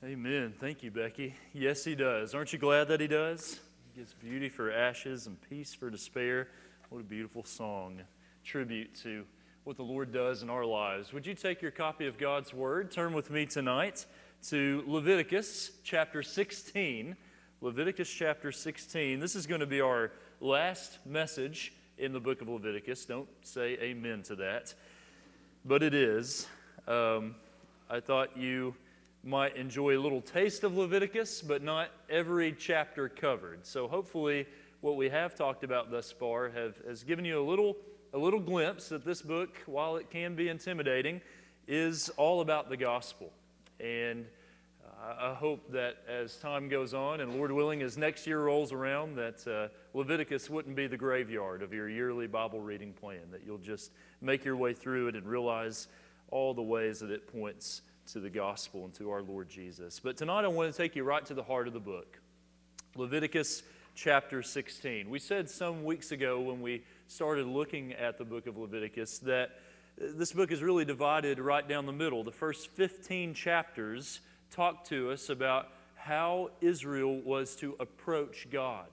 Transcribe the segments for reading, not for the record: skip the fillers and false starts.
Amen. Thank you, Becky. Yes, He does. Aren't you glad that He does? He gives beauty for ashes and peace for despair. What a beautiful song. Tribute to what the Lord does in our lives. Would you take your copy of God's Word? Turn with me tonight to Leviticus chapter 16. Leviticus chapter 16. This is going to be our last message in the book of Leviticus. Don't say amen to that. But it is. I thought you might enjoy a little taste of Leviticus, but not every chapter covered. So hopefully what we have talked about thus far has given you a little glimpse that this book, while it can be intimidating, is all about the gospel. And I hope that as time goes on, and Lord willing, as next year rolls around, that Leviticus wouldn't be the graveyard of your yearly Bible reading plan, that you'll just make your way through it and realize all the ways that it points to the gospel and to our Lord Jesus. But tonight I want to take you right to the heart of the book. Leviticus chapter 16. We said some weeks ago when we started looking at the book of Leviticus that this book is really divided right down the middle. The first 15 chapters talk to us about how Israel was to approach God,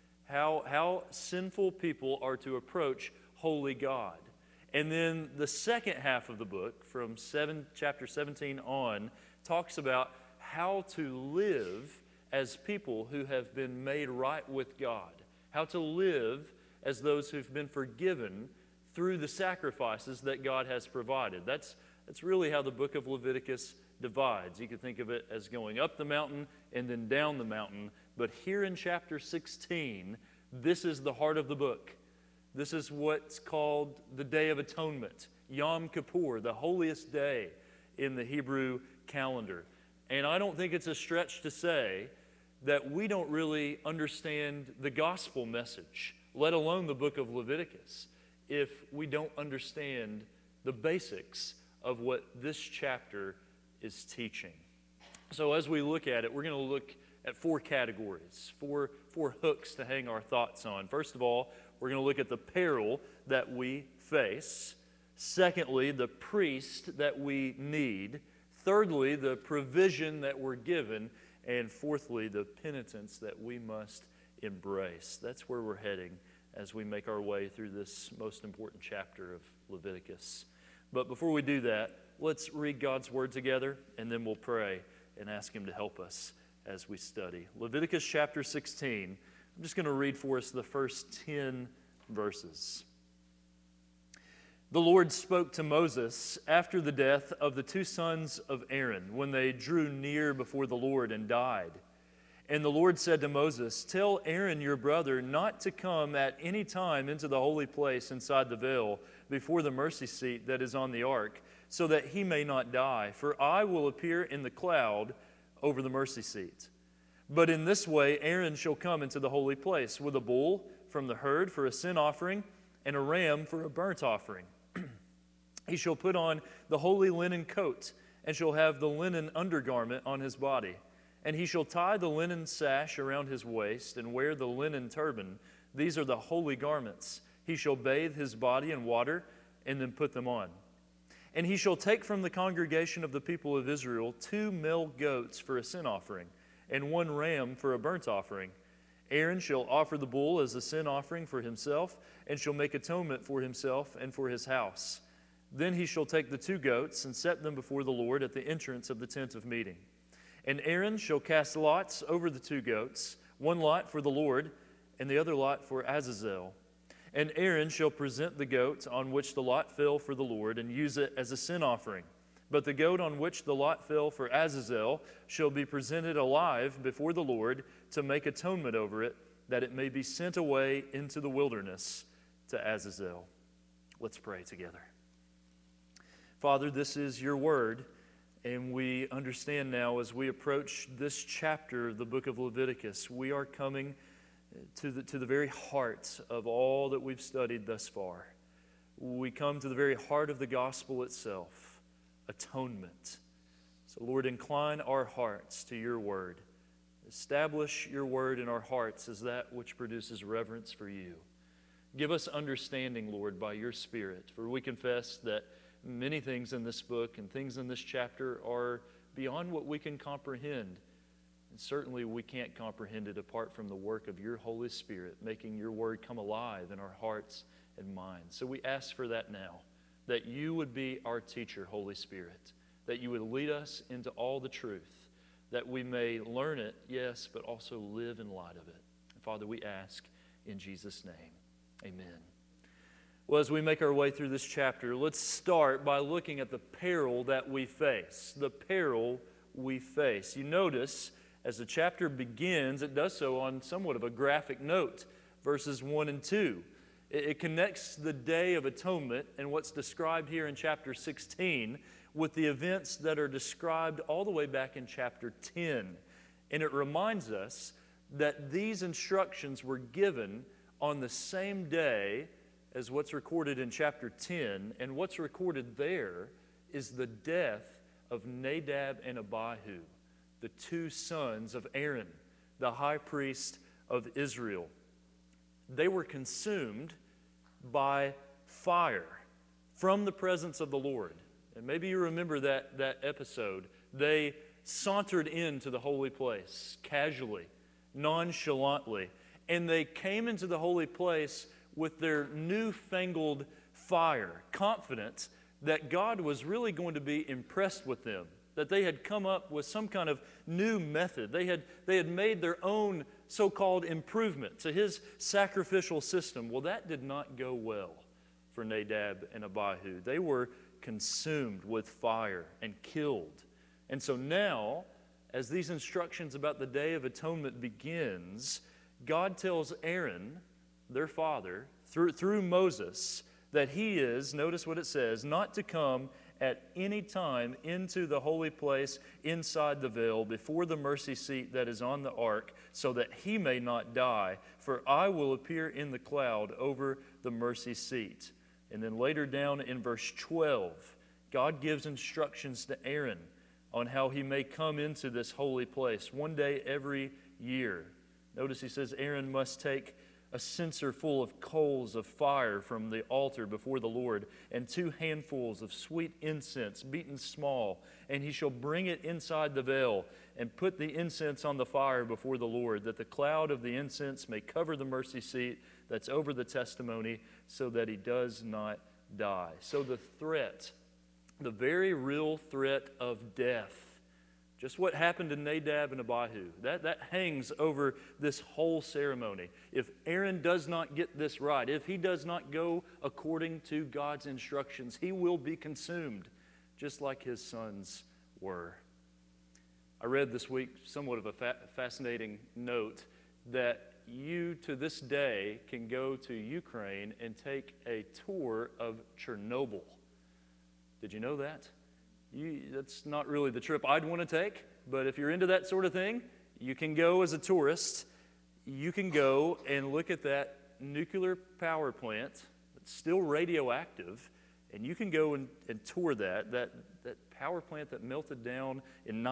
how sinful people are to approach holy God. And then the second half of the book, from chapter 17 on, talks about how to live as people who have been made right with God, how to live as those who've been forgiven through the sacrifices that God has provided. That's really how the book of Leviticus divides. You could think of it as going up the mountain and then down the mountain. But here in chapter 16, this is the heart of the book. This is what's called the Day of Atonement, Yom Kippur, the holiest day in the Hebrew calendar. And I don't think it's a stretch to say that we don't really understand the gospel message, let alone the book of Leviticus, if we don't understand the basics of what this chapter is teaching. So as we look at it, we're going to look at four categories, four hooks to hang our thoughts on. First of all, we're going to look at the peril that we face. Secondly, the priest that we need. Thirdly, the provision that we're given. And fourthly, the penitence that we must embrace. That's where we're heading as we make our way through this most important chapter of Leviticus. But before we do that, let's read God's Word together, and then we'll pray and ask Him to help us as we study. Leviticus chapter 16. I'm just going to read for us the first 10 verses. The Lord spoke to Moses after the death of the two sons of Aaron, when they drew near before the Lord and died. And the Lord said to Moses, "Tell Aaron your brother not to come at any time into the holy place inside the veil before the mercy seat that is on the ark, so that he may not die. For I will appear in the cloud over the mercy seat. But in this way Aaron shall come into the holy place with a bull from the herd for a sin offering and a ram for a burnt offering. He shall put on the holy linen coat and shall have the linen undergarment on his body. And he shall tie the linen sash around his waist and wear the linen turban. These are the holy garments. He shall bathe his body in water and then put them on. And he shall take from the congregation of the people of Israel 2 male goats for a sin offering and 1 ram for a burnt offering. Aaron shall offer the bull as a sin offering for himself, and shall make atonement for himself and for his house. Then he shall take the 2 goats and set them before the Lord at the entrance of the tent of meeting. And Aaron shall cast lots over the 2 goats, 1 lot for the Lord, and the other lot for Azazel. And Aaron shall present the goat on which the lot fell for the Lord, and use it as a sin offering. But the goat on which the lot fell for Azazel shall be presented alive before the Lord to make atonement over it, that it may be sent away into the wilderness to Azazel." Let's pray together. Father, this is your word, and we understand now as we approach this chapter of the book of Leviticus, we are coming to the very heart of all that we've studied thus far. We come to the very heart of the gospel itself. Atonement. So Lord, incline our hearts to your word. Establish your word in our hearts as that which produces reverence for you. Give us understanding, Lord, by your Spirit, for we confess that many things in this book and things in this chapter are beyond what we can comprehend. And certainly we can't comprehend it apart from the work of your Holy Spirit, making your word come alive in our hearts and minds. So we ask for that now, that you would be our teacher, Holy Spirit, that you would lead us into all the truth, that we may learn it, yes, but also live in light of it. And Father, we ask in Jesus' name, amen. Well, as we make our way through this chapter, let's start by looking at the peril that we face. The peril we face. You notice, as the chapter begins, it does so on somewhat of a graphic note, verses 1 and 2. It connects the Day of Atonement and what's described here in chapter 16 with the events that are described all the way back in chapter 10. And it reminds us that these instructions were given on the same day as what's recorded in chapter 10. And what's recorded there is the death of Nadab and Abihu, the two sons of Aaron, the high priest of Israel. They were consumed by fire from the presence of the Lord. And maybe you remember that episode. They sauntered into the holy place casually, nonchalantly, and they came into the holy place with their newfangled fire, confident that God was really going to be impressed with them, that they had come up with some kind of new method. They had made their own so-called improvement to his sacrificial system. Well, that did not go well for Nadab and Abihu. They were consumed with fire and killed. And so now, as these instructions about the Day of Atonement begins, God tells Aaron, their father, through Moses, that he is, notice what it says, not to come at any time into the holy place inside the veil before the mercy seat that is on the ark, so that he may not die, for I will appear in the cloud over the mercy seat. And then later down in verse 12, God gives instructions to Aaron on how he may come into this holy place one day every year. Notice he says Aaron must take a censer full of coals of fire from the altar before the Lord, and 2 handfuls of sweet incense beaten small, and he shall bring it inside the veil and put the incense on the fire before the Lord, that the cloud of the incense may cover the mercy seat that's over the testimony, so that he does not die. So the threat, the very real threat of death, just what happened to Nadab and Abihu, that hangs over this whole ceremony. If Aaron does not get this right, if he does not go according to God's instructions, he will be consumed, just like his sons were. I read this week somewhat of a fascinating note that you, to this day, can go to Ukraine and take a tour of Chernobyl. Did you know that? That's not really the trip I'd want to take, but if you're into that sort of thing, you can go as a tourist. You can go and look at that nuclear power plant that's still radioactive, and you can go and tour that power plant that melted down in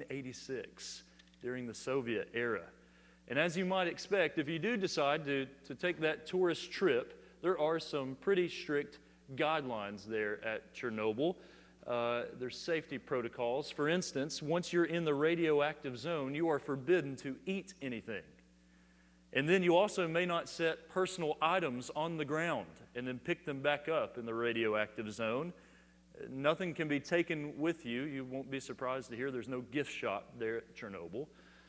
1986 during the Soviet era. And as you might expect, if you do decide to take that tourist trip, there are some pretty strict guidelines there at Chernobyl. There's safety protocols. For instance, once you're in the radioactive zone, you are forbidden to eat anything. And then you also may not set personal items on the ground and then pick them back up in the radioactive zone. Nothing can be taken with you. You won't be surprised to hear there's no gift shop there at Chernobyl.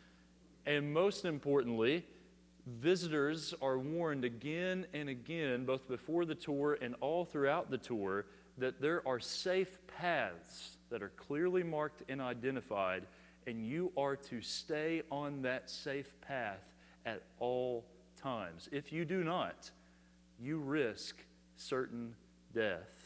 And most importantly, visitors are warned again and again, both before the tour and all throughout the tour, that there are safe paths that are clearly marked and identified, and you are to stay on that safe path at all times. If you do not, you risk certain death.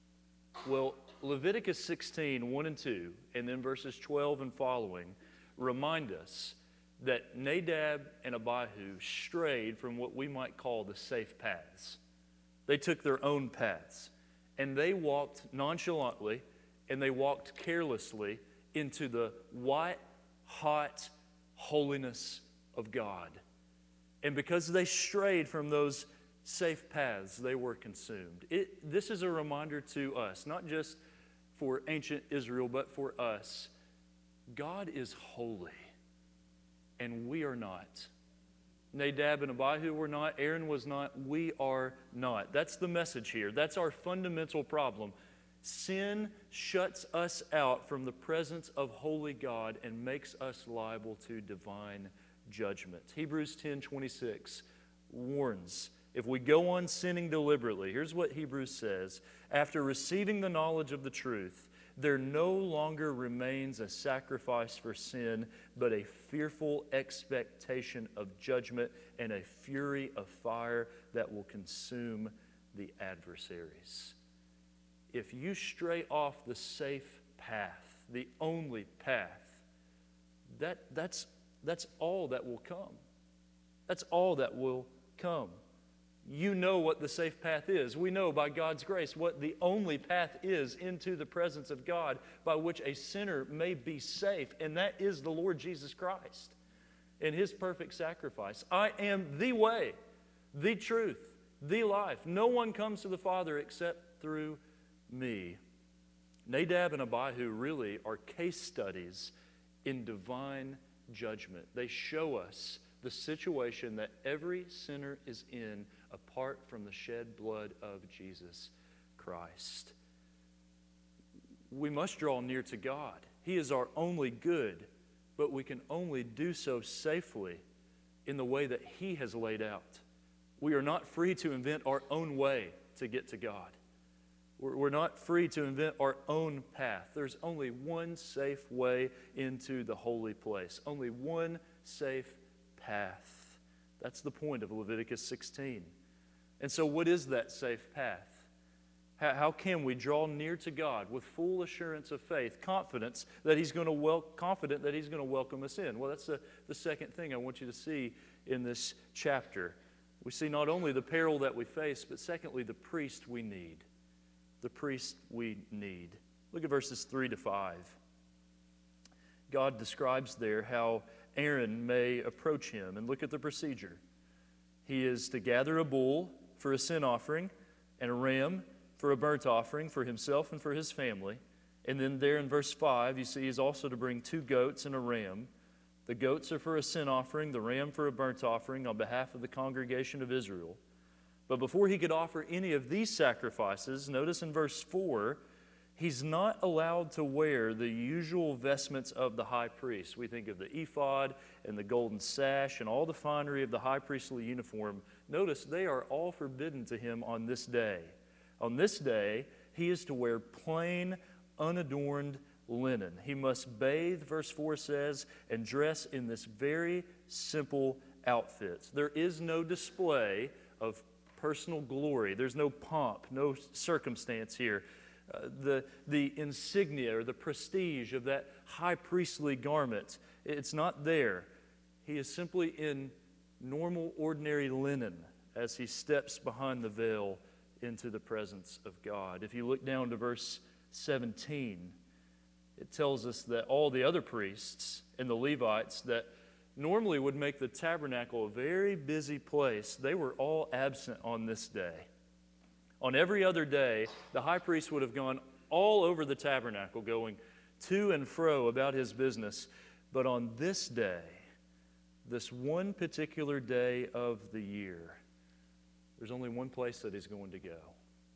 Well, Leviticus 16, 1 and 2, and then verses 12 and following, remind us that Nadab and Abihu strayed from what we might call the safe paths. They took their own paths, and they walked nonchalantly, and they walked carelessly into the white, hot holiness of God. And because they strayed from those safe paths, they were consumed. This is a reminder to us, not just for ancient Israel, but for us, God is holy, and we are not. Nadab and Abihu were not. Aaron was not. We are not. That's the message here. That's our fundamental problem. Sin shuts us out from the presence of holy God and makes us liable to divine judgment. Hebrews 10:26 warns, if we go on sinning deliberately, here's what Hebrews says, after receiving the knowledge of the truth, there no longer remains a sacrifice for sin, but a fearful expectation of judgment and a fury of fire that will consume the adversaries. If you stray off the safe path, the only path, that's all that will come. That's all that will come. You know what the safe path is. We know by God's grace what the only path is into the presence of God by which a sinner may be safe, and that is the Lord Jesus Christ and His perfect sacrifice. I am the way, the truth, the life. No one comes to the Father except through me. Nadab and Abihu really are case studies in divine judgment. They show us the situation that every sinner is in apart from the shed blood of Jesus Christ. We must draw near to God. He is our only good, but we can only do so safely in the way that He has laid out. We are not free to invent our own way to get to God. We're not free to invent our own path. There's only one safe way into the holy place. Only one safe path. That's the point of Leviticus 16. And so what is that safe path? How can we draw near to God with full assurance of faith, confident that He's going to welcome us in? Well, that's the second thing I want you to see in this chapter. We see not only the peril that we face, but secondly, the priest we need. The priest we need. Look at verses 3 to 5. God describes there how Aaron may approach him, and look at the procedure. He is to gather a bull for a sin offering and a ram for a burnt offering for himself and for his family. And then there in verse 5, you see he's also to bring 2 goats and a ram. The goats are for a sin offering, the ram for a burnt offering on behalf of the congregation of Israel. But before he could offer any of these sacrifices, notice in verse 4, he's not allowed to wear the usual vestments of the high priest. We think of the ephod and the golden sash and all the finery of the high priestly uniform. Notice they are all forbidden to him on this day. On this day, he is to wear plain, unadorned linen. He must bathe, verse 4 says, and dress in this very simple outfit. There is no display of personal glory. There's no pomp, no circumstance here. The insignia or the prestige of that high priestly garment, it's not there. He is simply in normal, ordinary linen as he steps behind the veil into the presence of God. If you look down to verse 17, it tells us that all the other priests and the Levites that normally would make the tabernacle a very busy place, they were all absent on this day. On every other day, the high priest would have gone all over the tabernacle, going to and fro about his business. But on this day, this one particular day of the year, there's only one place that he's going to go.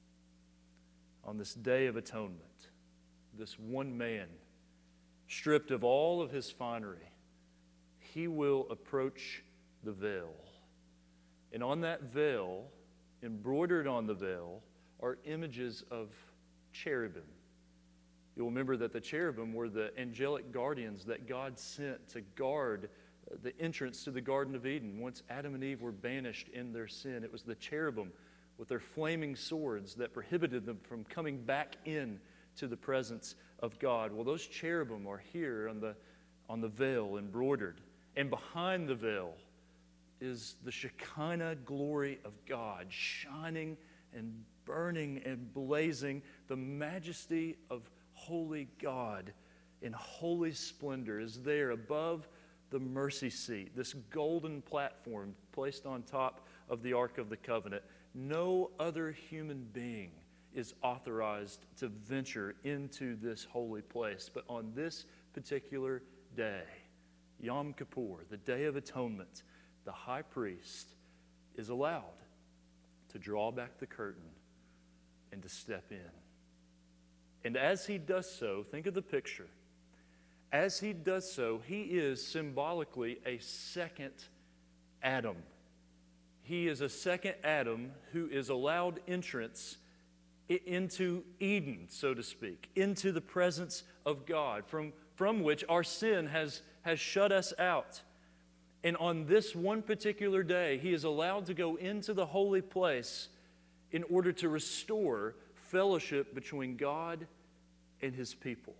On this Day of Atonement, this one man, stripped of all of his finery, he will approach the veil. And on that veil, embroidered on the veil, are images of cherubim. You'll remember that the cherubim were the angelic guardians that God sent to guard the entrance to the Garden of Eden. Once Adam and Eve were banished in their sin, it was the cherubim with their flaming swords that prohibited them from coming back in to the presence of God. Well, those cherubim are here on the veil, embroidered. And behind the veil is the Shekinah glory of God, shining and burning and blazing, the majesty of holy God in holy splendor is there above the mercy seat, this golden platform placed on top of the Ark of the Covenant. No other human being is authorized to venture into this holy place. But on this particular day, Yom Kippur, the Day of Atonement, the high priest is allowed to draw back the curtain and to step in. And as he does so, think of the picture. As he does so, he is symbolically a second Adam. He is a second Adam who is allowed entrance into Eden, so to speak, into the presence of God, from which our sin has shut us out. And on this one particular day, he is allowed to go into the holy place in order to restore fellowship between God and his people.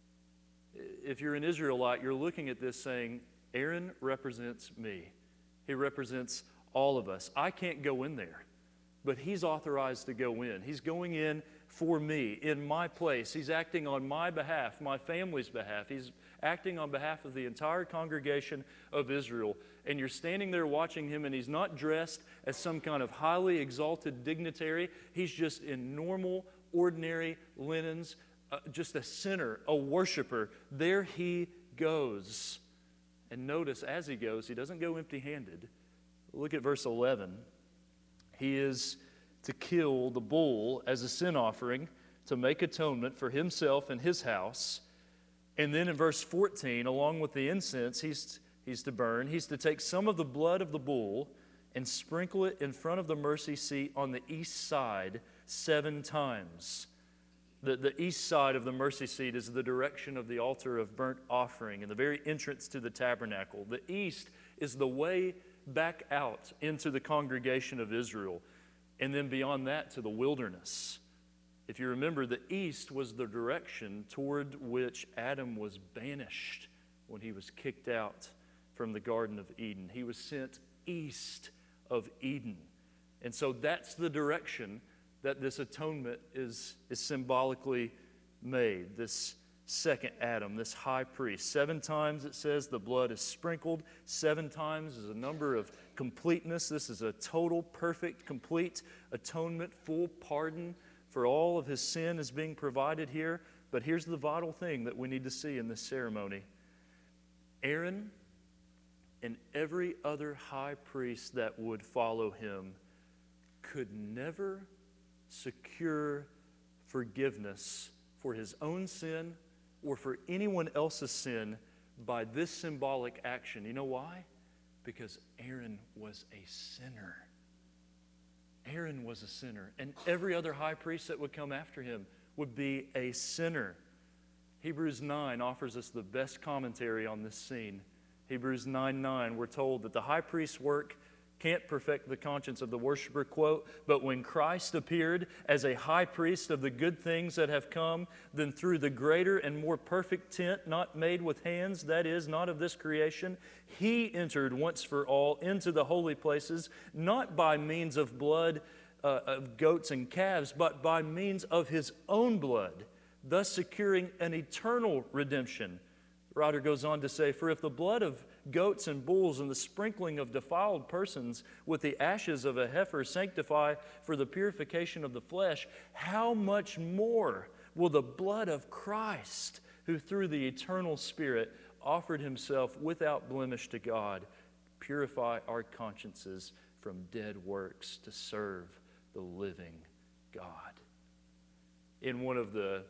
If you're an Israelite, you're looking at this saying, Aaron represents me. He represents all of us. I can't go in there, but he's authorized to go in. He's going in for me, in my place. He's acting on my behalf, my family's behalf. He's acting on behalf of the entire congregation of Israel. And you're standing there watching him, and he's not dressed as some kind of highly exalted dignitary. He's just in normal, ordinary linens, just a sinner, a worshiper. There he goes. And notice, as he goes, he doesn't go empty-handed. Look at verse 11. He is to kill the bull as a sin offering to make atonement for himself and his house. And then in verse 14, along with the incense he's to burn, he's to take some of the blood of the bull and sprinkle it in front of the mercy seat on the east side 7 times. The east side of the mercy seat is the direction of the altar of burnt offering and the very entrance to the tabernacle. The east is the way back out into the congregation of Israel, and then beyond that to the wilderness. If you remember, the east was the direction toward which Adam was banished when he was kicked out from the Garden of Eden. He was sent east of Eden. And so that's the direction that this atonement is symbolically made, this second Adam, this high priest. 7 times it says the blood is sprinkled. 7 times is a number of completeness. This is a total, perfect, complete atonement, full pardon for all of his sin is being provided here. But here's the vital thing that we need to see in this ceremony. Aaron and every other high priest that would follow him could never secure forgiveness for his own sin or for anyone else's sin by this symbolic action. You know why? Because Aaron was a sinner. Aaron was a sinner, and every other high priest that would come after him would be a sinner. Hebrews 9 offers us the best commentary on this scene. Hebrews 9:9, we're told that the high priest's work can't perfect the conscience of the worshiper, quote, but when Christ appeared as a high priest of the good things that have come, then through the greater and more perfect tent, not made with hands, that is, not of this creation, he entered once for all into the holy places, not by means of blood of goats and calves, but by means of his own blood, thus securing an eternal redemption. The writer goes on to say, for if the blood of goats and bulls and the sprinkling of defiled persons with the ashes of a heifer sanctify for the purification of the flesh, how much more will the blood of Christ, who through the eternal Spirit offered himself without blemish to God, purify our consciences from dead works to serve the living God. In one of the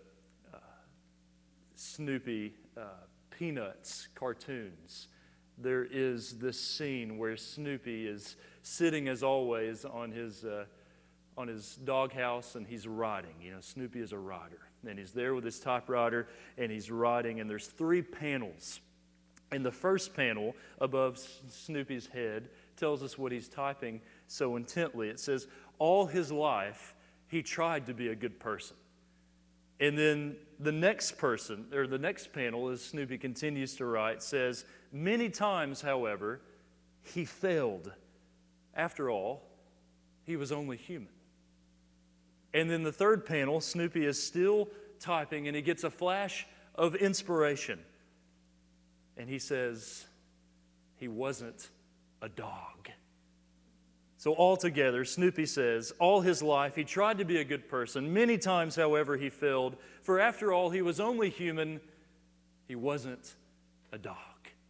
Snoopy Peanuts cartoons, there is this scene where Snoopy is sitting, as always, on his doghouse, and he's writing. You know, Snoopy is a writer, and he's there with his typewriter, and he's writing, and there's 3 panels. And the first panel above Snoopy's head tells us what he's typing so intently. It says, all his life, he tried to be a good person. And then the next panel, as Snoopy continues to write, says, many times, however, he failed. After all, he was only human. And then the third panel, Snoopy is still typing, and he gets a flash of inspiration. And he says, he wasn't a dog. So altogether, Snoopy says, all his life he tried to be a good person. Many times, however, he failed. For after all, he was only human. He wasn't a dog.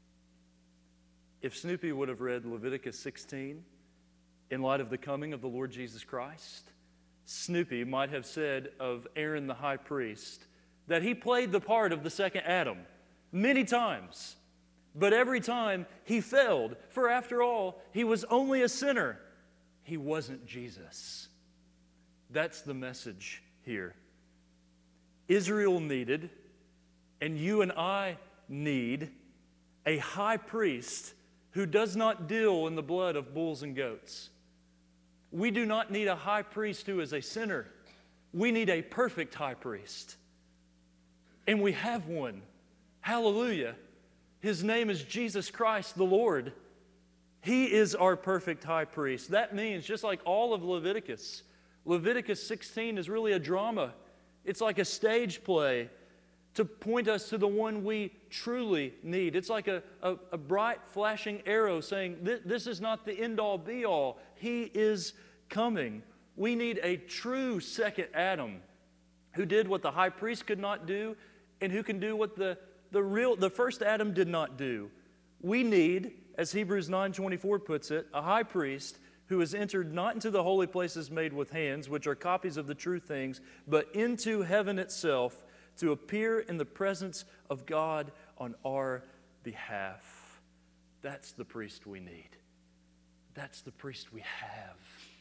If Snoopy would have read Leviticus 16 in light of the coming of the Lord Jesus Christ, Snoopy might have said of Aaron the high priest that he played the part of the second Adam many times, but every time he failed, for after all, he was only a sinner. He wasn't Jesus. That's the message here. Israel needed, and you and I need, a high priest who does not deal in the blood of bulls and goats. We do not need a high priest who is a sinner. We need a perfect high priest. And we have one. Hallelujah. His name is Jesus Christ the Lord. He is our perfect high priest. That means, just like all of Leviticus, Leviticus 16 is really a drama. It's like a stage play to point us to the one we truly need. It's like a bright flashing arrow saying, this is not the end-all be-all. He is coming. We need a true second Adam who did what the high priest could not do and who can do what the first Adam did not do. We need, as Hebrews 9:24 puts it, a high priest who has entered not into the holy places made with hands, which are copies of the true things, but into heaven itself, to appear in the presence of God on our behalf. That's the priest we need. That's the priest we have.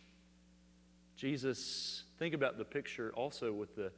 Jesus, think about the picture also with the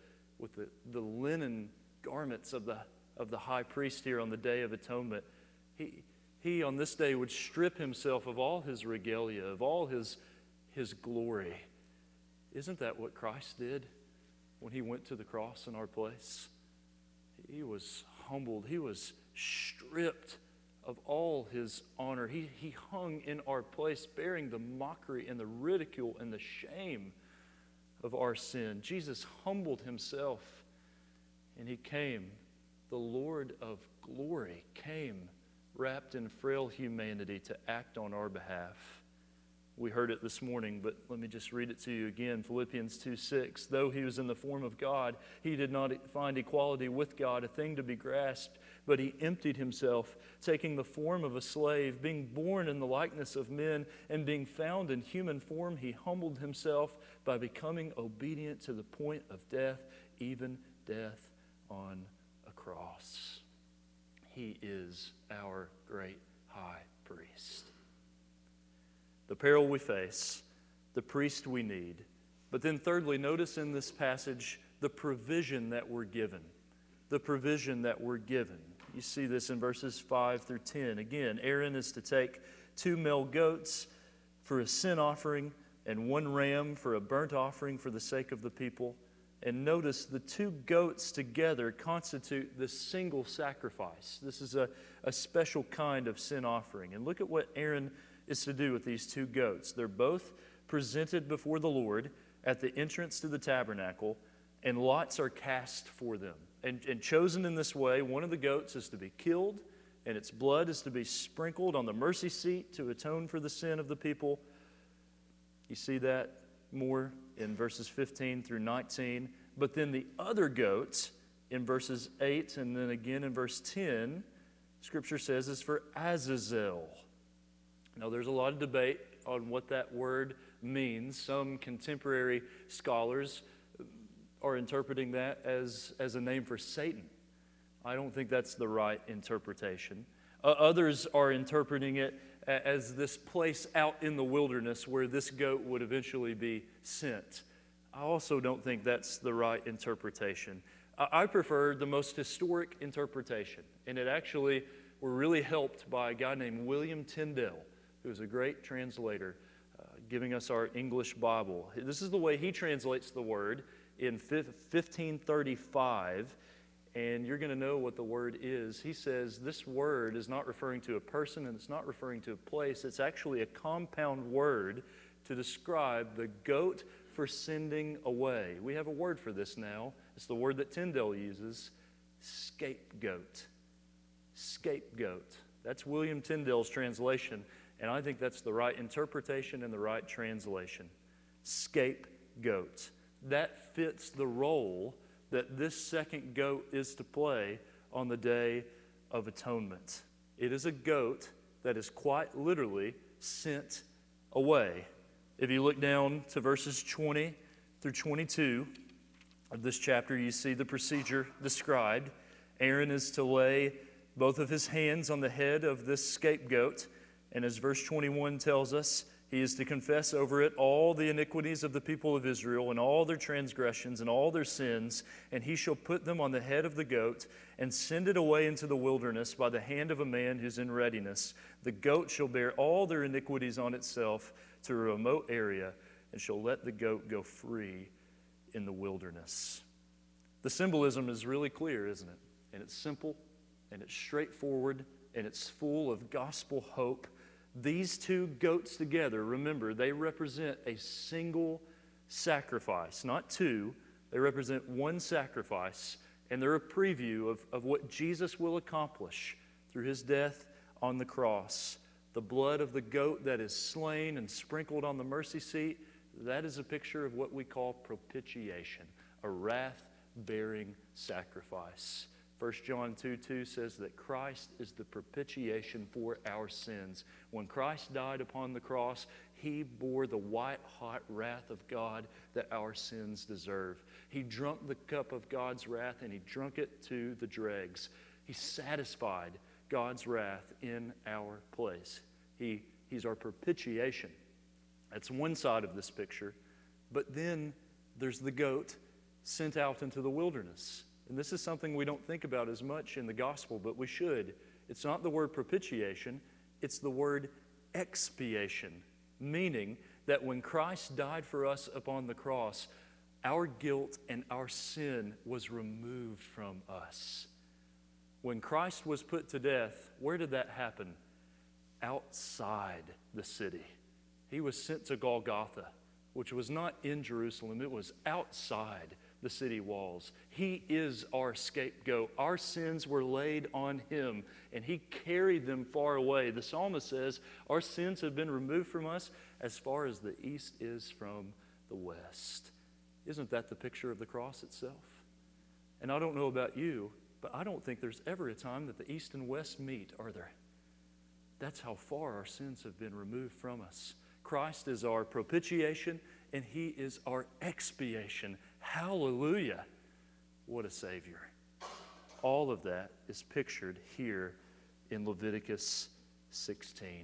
linen garments of the high priest here on the Day of Atonement. He on this day would strip himself of all his regalia, of all his glory. Isn't that what Christ did when he went to the cross in our place? He was humbled. He was stripped of all his honor. He hung in our place, bearing the mockery and the ridicule and the shame of our sin. Jesus humbled himself, and he came. The Lord of glory came wrapped in frail humanity to act on our behalf. We heard it this morning, but let me just read it to you again. Philippians 2:6. Though he was in the form of God, he did not find equality with God a thing to be grasped, but he emptied himself, taking the form of a slave, being born in the likeness of men, and being found in human form, he humbled himself by becoming obedient to the point of death, even death on a cross. He is our great high priest. The peril we face, the priest we need. But then thirdly, notice in this passage the provision that we're given. The provision that we're given. You see this in verses 5 through 10. Again, Aaron is to take 2 male goats for a sin offering and 1 ram for a burnt offering for the sake of the people. And notice the 2 goats together constitute this single sacrifice. This is a special kind of sin offering. And look at what Aaron is to do with these 2 goats. They're both presented before the Lord at the entrance to the tabernacle, and lots are cast for them. And chosen in this way, one of the goats is to be killed, and its blood is to be sprinkled on the mercy seat to atone for the sin of the people. You see that more in verses 15 through 19. But then the other goat in verses 8 and then again in verse 10, Scripture says is for Azazel. Now, there's a lot of debate on what that word means. Some contemporary scholars are interpreting that as a name for Satan. I don't think that's the right interpretation. Others are interpreting it as this place out in the wilderness where this goat would eventually be sent. I also don't think that's the right interpretation. I prefer the most historic interpretation, and it actually were really helped by a guy named William Tyndale, who is a great translator, giving us our English Bible. This is the way he translates the word in 1535, and you're going to know what the word is. He says this word is not referring to a person and it's not referring to a place. It's actually a compound word to describe the goat for sending away. We have a word for this now. It's the word that Tyndale uses, scapegoat. Scapegoat. That's William Tyndale's translation. And I think that's the right interpretation and the right translation. Scapegoat. That fits the role that this second goat is to play on the Day of Atonement. It is a goat that is quite literally sent away. If you look down to verses 20 through 22 of this chapter, you see the procedure described. Aaron is to lay both of his hands on the head of this scapegoat, and as verse 21 tells us, he is to confess over it all the iniquities of the people of Israel and all their transgressions and all their sins, and he shall put them on the head of the goat and send it away into the wilderness by the hand of a man who's in readiness. The goat shall bear all their iniquities on itself to a remote area and shall let the goat go free in the wilderness. The symbolism is really clear, isn't it? And it's simple, and it's straightforward, and it's full of gospel hope. These two goats together, remember, they represent a single sacrifice, not two. They represent one sacrifice, and they're a preview of what Jesus will accomplish through his death on the cross. The blood of the goat that is slain and sprinkled on the mercy seat, that is a picture of what we call propitiation, a wrath-bearing sacrifice. 1 John 2:2 says that Christ is the propitiation for our sins. When Christ died upon the cross, he bore the white-hot wrath of God that our sins deserve. He drank the cup of God's wrath, and he drank it to the dregs. He satisfied God's wrath in our place. He's our propitiation. That's one side of this picture. But then there's the goat sent out into the wilderness. And this is something we don't think about as much in the gospel, but we should. It's not the word propitiation, it's the word expiation, meaning that when Christ died for us upon the cross, our guilt and our sin was removed from us. When Christ was put to death, where did that happen? Outside the city. He was sent to Golgotha, which was not in Jerusalem, it was outside the city walls. He is our scapegoat. Our sins were laid on him, and he carried them far away. The psalmist says, our sins have been removed from us as far as the east is from the west. Isn't that the picture of the cross itself? And I don't know about you, but I don't think there's ever a time that the east and west meet, are there? That's how far our sins have been removed from us. Christ is our propitiation, and he is our expiation. Hallelujah. What a Savior. All of that is pictured here in Leviticus 16.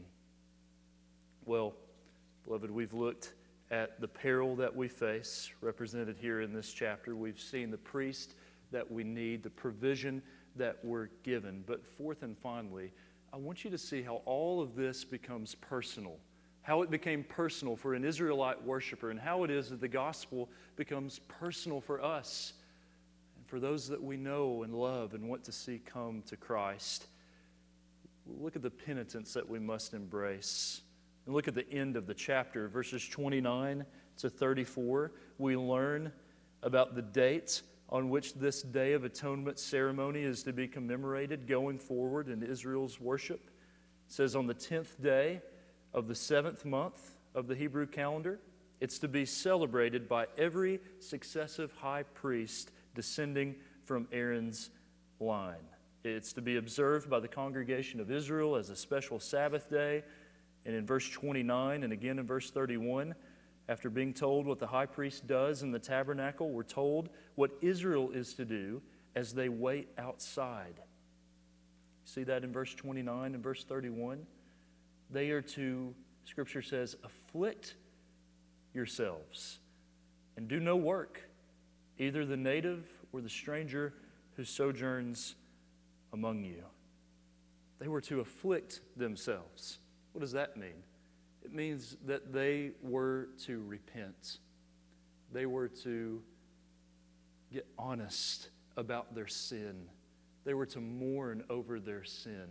Well, beloved, we've looked at the peril that we face represented here in this chapter. We've seen the priest that we need, the provision that we're given. But fourth and finally, I want you to see how all of this becomes personal. How it became personal for an Israelite worshiper, and how it is that the gospel becomes personal for us and for those that we know and love and want to see come to Christ. Look at the penitence that we must embrace. And look at the end of the chapter, verses 29 to 34. We learn about the date on which this Day of Atonement ceremony is to be commemorated going forward in Israel's worship. It says on the 10th day of the 7th month of the Hebrew calendar, it's to be celebrated by every successive high priest descending from Aaron's line. It's to be observed by the congregation of Israel as a special Sabbath day. And in verse 29 and again in verse 31, after being told what the high priest does in the tabernacle, we're told what Israel is to do as they wait outside. See that in verse 29 and verse 31? They are to, Scripture says, afflict yourselves and do no work, either the native or the stranger who sojourns among you. They were to afflict themselves. What does that mean? It means that they were to repent. They were to get honest about their sin. They were to mourn over their sin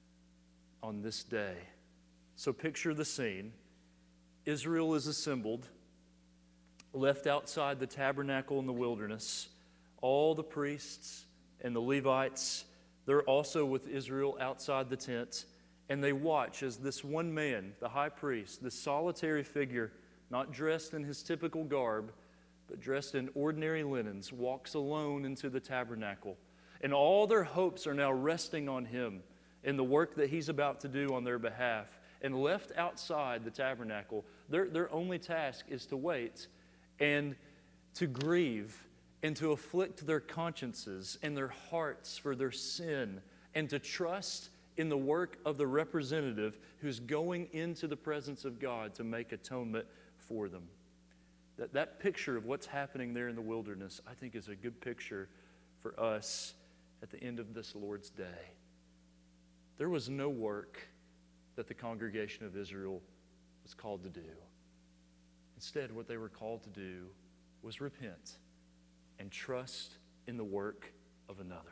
on this day. So picture the scene. Israel is assembled, left outside the tabernacle in the wilderness. All the priests and the Levites, they're also with Israel outside the tent. And they watch as this one man, the high priest, this solitary figure, not dressed in his typical garb, but dressed in ordinary linens, walks alone into the tabernacle. And all their hopes are now resting on Him and the work that He's about to do on their behalf. And left outside the tabernacle, their only task is to wait and to grieve and to afflict their consciences and their hearts for their sin, and to trust in the work of the representative who's going into the presence of God to make atonement for them. That picture of what's happening there in the wilderness, I think, is a good picture for us at the end of this Lord's Day. There was no work that the congregation of Israel was called to do. Instead, what they were called to do was repent and trust in the work of another.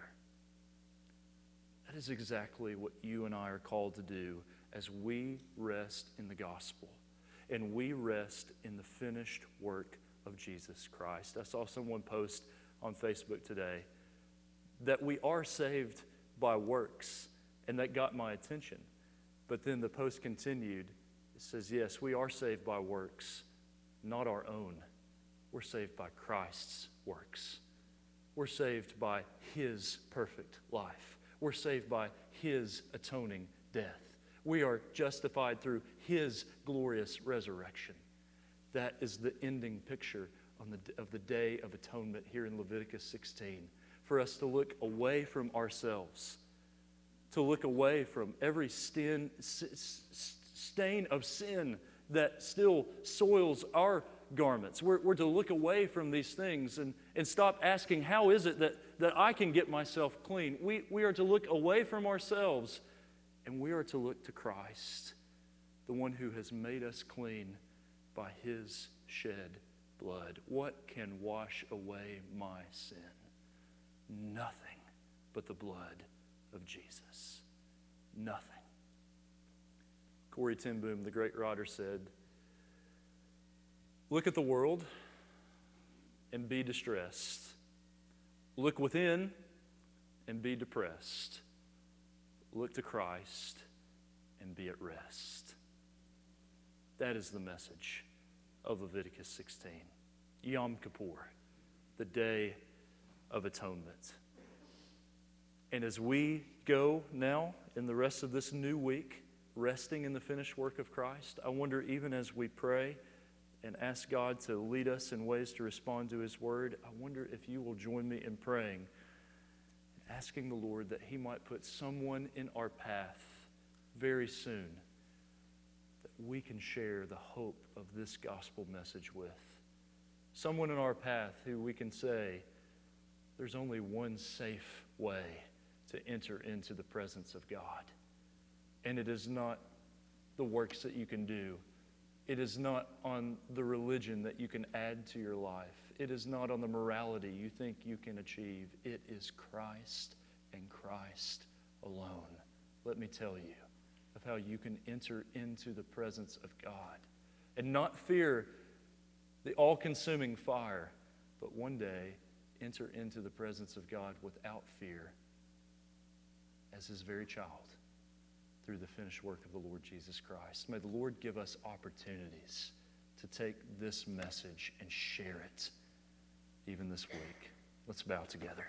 That is exactly what you and I are called to do as we rest in the gospel and we rest in the finished work of Jesus Christ. I saw someone post on Facebook today that we are saved by works, and that got my attention. But then the post continued. It says, yes, we are saved by works, not our own. We're saved by Christ's works. We're saved by His perfect life. We're saved by His atoning death. We are justified through His glorious resurrection. That is the ending picture of the Day of Atonement here in Leviticus 16. For us to look away from ourselves, to look away from every stain of sin that still soils our garments. We're to look away from these things and stop asking, how is it that I can get myself clean? We are to look away from ourselves, and we are to look to Christ, the one who has made us clean by His shed blood. What can wash away my sin? Nothing but the blood of Jesus. Nothing. Corrie ten Boom, the great writer, said, look at the world and be distressed. Look within and be depressed. Look to Christ and be at rest. That is the message of Leviticus 16. Yom Kippur, the Day of Atonement. And as we go now in the rest of this new week, resting in the finished work of Christ, I wonder, even as we pray and ask God to lead us in ways to respond to His Word, I wonder if you will join me in praying, asking the Lord that He might put someone in our path very soon that we can share the hope of this gospel message with. Someone in our path who we can say, there's only one safe way to enter into the presence of God. And it is not the works that you can do. It is not on the religion that you can add to your life. It is not on the morality you think you can achieve. It is Christ and Christ alone. Let me tell you of how you can enter into the presence of God and not fear the all-consuming fire, but one day enter into the presence of God without fear as His very child through the finished work of the Lord Jesus Christ. May the Lord give us opportunities to take this message and share it even this week. Let's bow together.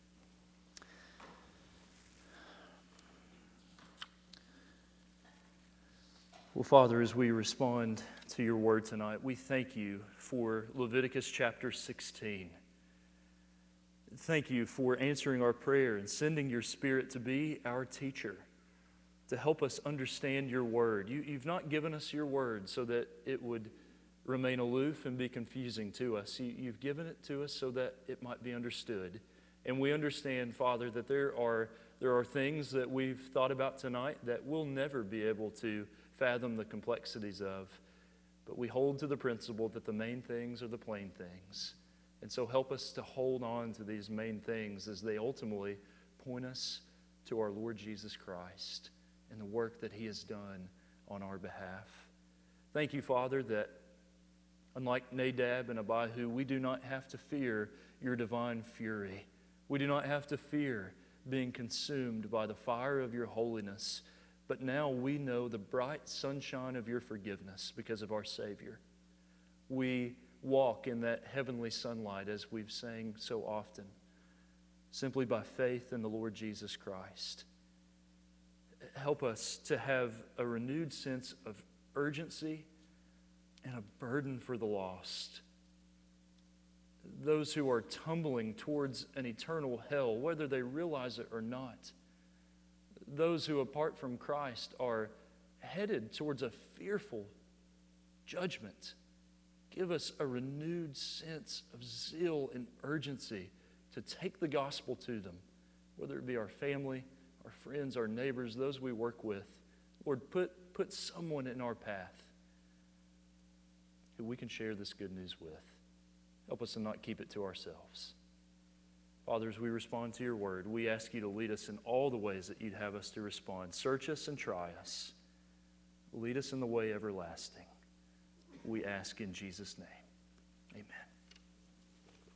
Well, Father, as we respond to your word tonight, we thank you for Leviticus chapter 16. Thank you for answering our prayer and sending your Spirit to be our teacher, to help us understand your word. You've not given us your word so that it would remain aloof and be confusing to us. You've given it to us so that it might be understood. And we understand, Father, that there are things that we've thought about tonight that we'll never be able to fathom the complexities of. But we hold to the principle that the main things are the plain things. And so help us to hold on to these main things as they ultimately point us to our Lord Jesus Christ and the work that He has done on our behalf. Thank you, Father, that unlike Nadab and Abihu, we do not have to fear your divine fury. We do not have to fear being consumed by the fire of your holiness. But now we know the bright sunshine of your forgiveness because of our Savior. We walk in that heavenly sunlight as we've sang so often. simply by faith in the Lord Jesus Christ. Help us to have a renewed sense of urgency and a burden for the lost. Those who are tumbling towards an eternal hell, whether they realize it or not. Those who, apart from Christ, are headed towards a fearful judgment. Give us a renewed sense of zeal and urgency to take the gospel to them, whether it be our family, our friends, our neighbors, those we work with. Lord, put someone in our path who we can share this good news with. Help us to not keep it to ourselves. Father, as we respond to your word, we ask you to lead us in all the ways that you'd have us to respond. Search us and try us. Lead us in the way everlasting. We ask in Jesus' name. Amen.